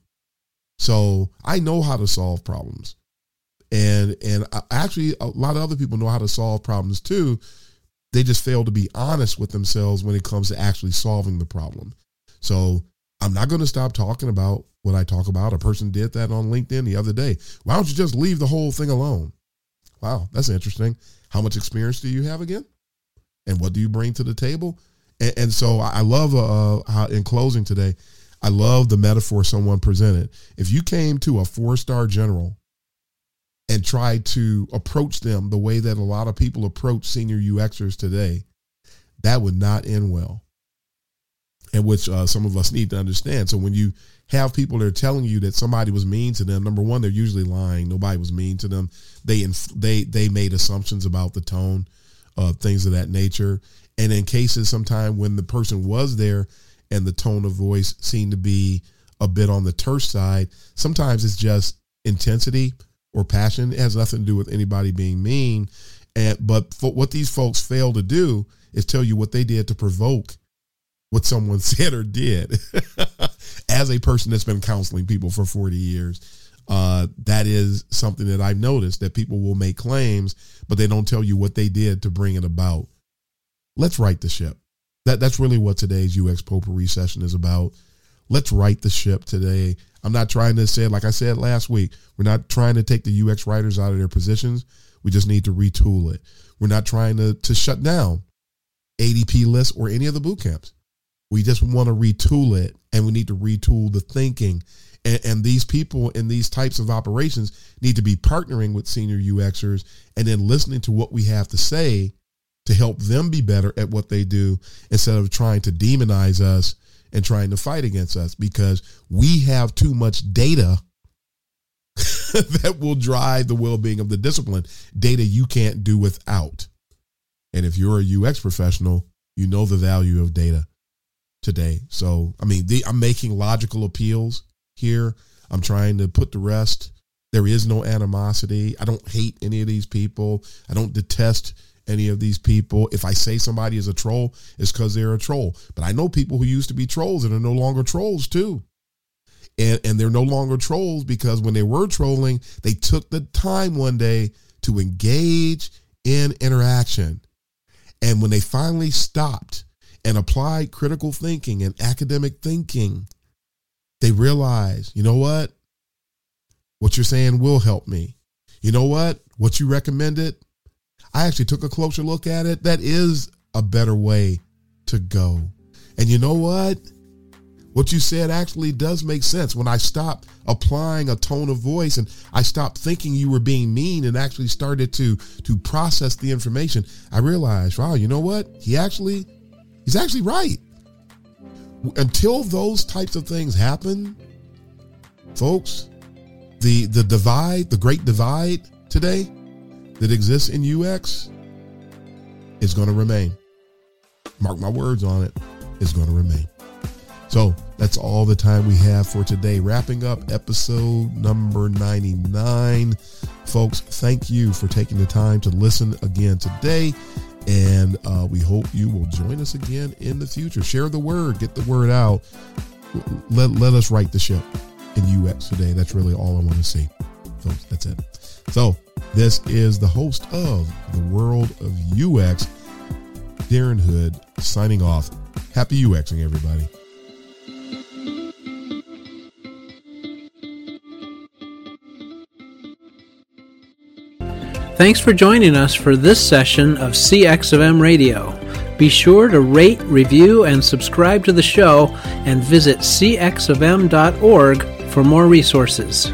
So I know how to solve problems. And actually, a lot of other people know how to solve problems too. They just fail to be honest with themselves when it comes to actually solving the problem. So I'm not going to stop talking about what I talk about. A person did that on LinkedIn the other day. Why don't you just leave the whole thing alone? Wow, that's interesting. How much experience do you have again? And what do you bring to the table? And so I love how, in closing today, I love the metaphor someone presented. If you came to a 4-star general and tried to approach them the way that a lot of people approach senior UXers today, that would not end well. And which some of us need to understand. So when you have people that are telling you that somebody was mean to them, number one, they're usually lying. Nobody was mean to them. They made assumptions about the tone, things of that nature. And in cases sometime when the person was there and the tone of voice seemed to be a bit on the terse side, sometimes it's just intensity or passion. It has nothing to do with anybody being mean. But what these folks fail to do is tell you what they did to provoke what someone said or did. As a person that's been counseling people for 40 years, that is something that I've noticed, that people will make claims, but they don't tell you what they did to bring it about. Let's right the ship. That's really what today's UX Potpourri session is about. Let's right the ship today. I'm not trying to say, like I said last week, we're not trying to take the UX writers out of their positions. We just need to retool it. We're not trying to shut down ADP lists or any of the boot camps. We just want to retool it, and we need to retool the thinking. And these people in these types of operations need to be partnering with senior UXers and then listening to what we have to say to help them be better at what they do, instead of trying to demonize us and trying to fight against us, because we have too much data that will drive the well-being of the discipline, data you can't do without. And if you're a UX professional, you know the value of data today. So, I mean, I'm making logical appeals here. I'm trying to put to rest. There is no animosity. I don't hate any of these people. I don't detest any of these people. If I say somebody is a troll, it's because they're a troll. But I know people who used to be trolls and are no longer trolls too. And they're no longer trolls because when they were trolling, they took the time one day to engage in interaction. And when they finally stopped and applied critical thinking and academic thinking, they realized, you know what? What you're saying will help me. You know what you recommended, I actually took a closer look at it. That is a better way to go. And you know what you said actually does make sense. When I stopped applying a tone of voice and I stopped thinking you were being mean and actually started to process the information, I realized, wow, you know what? He's actually right. Until those types of things happen, folks, the divide, the great divide today that exists in UX is going to remain. Mark my words on it. It's going to remain. So that's all the time we have for today. Wrapping up episode number 99. Folks, thank you for taking the time to listen again today. And we hope you will join us again in the future. Share the word, get the word out. Let us right the ship in UX today. That's really all I want to see. Folks, that's it. So this is the host of The World of UX, Darren Hood, signing off. Happy UXing, everybody. Thanks for joining us for this session of CX of M Radio. Be sure to rate, review, and subscribe to the show, and visit cxofm.org for more resources.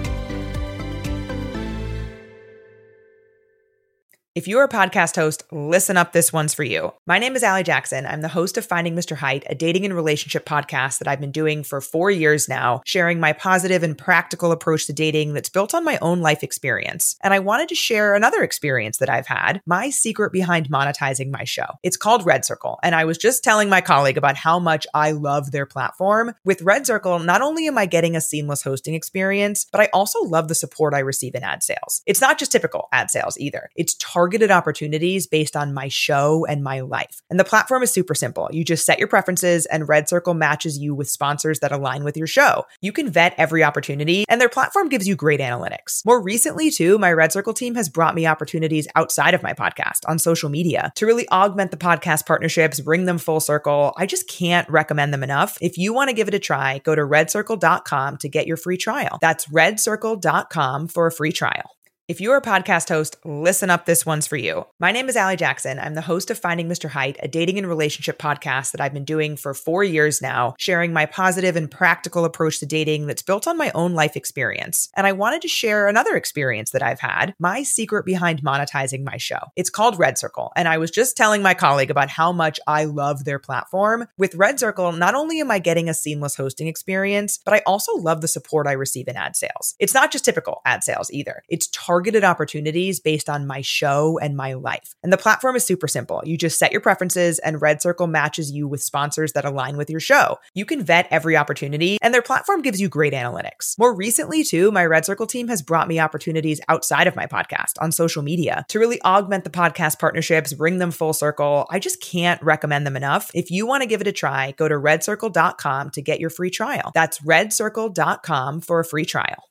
If you're a podcast host, listen up, this one's for you. My name is Allie Jackson. I'm the host of Finding Mr. Height, a dating and relationship podcast that I've been doing for 4 years now, sharing my positive and practical approach to dating that's built on my own life experience. And I wanted to share another experience that I've had, my secret behind monetizing my show. It's called Red Circle, and I was just telling my colleague about how much I love their platform. With Red Circle, not only am I getting a seamless hosting experience, but I also love the support I receive in ad sales. It's not just typical ad sales either. It's targeted opportunities based on my show and my life. And the platform is super simple. You just set your preferences and Red Circle matches you with sponsors that align with your show. You can vet every opportunity and their platform gives you great analytics. More recently too, my Red Circle team has brought me opportunities outside of my podcast on social media to really augment the podcast partnerships, bring them full circle. I just can't recommend them enough. If you want to give it a try, go to redcircle.com to get your free trial. That's redcircle.com for a free trial. If you're a podcast host, listen up, this one's for you. My name is Allie Jackson. I'm the host of Finding Mr. Height, a dating and relationship podcast that I've been doing for 4 years now, sharing my positive and practical approach to dating that's built on my own life experience. And I wanted to share another experience that I've had, my secret behind monetizing my show. It's called Red Circle, and I was just telling my colleague about how much I love their platform. With Red Circle, not only am I getting a seamless hosting experience, but I also love the support I receive in ad sales. It's not just typical ad sales either. It's targeted opportunities based on my show and my life. And the platform is super simple. You just set your preferences and Red Circle matches you with sponsors that align with your show. You can vet every opportunity and their platform gives you great analytics. More recently too, my Red Circle team has brought me opportunities outside of my podcast on social media to really augment the podcast partnerships, bring them full circle. I just can't recommend them enough. If you want to give it a try, go to redcircle.com to get your free trial. That's redcircle.com for a free trial.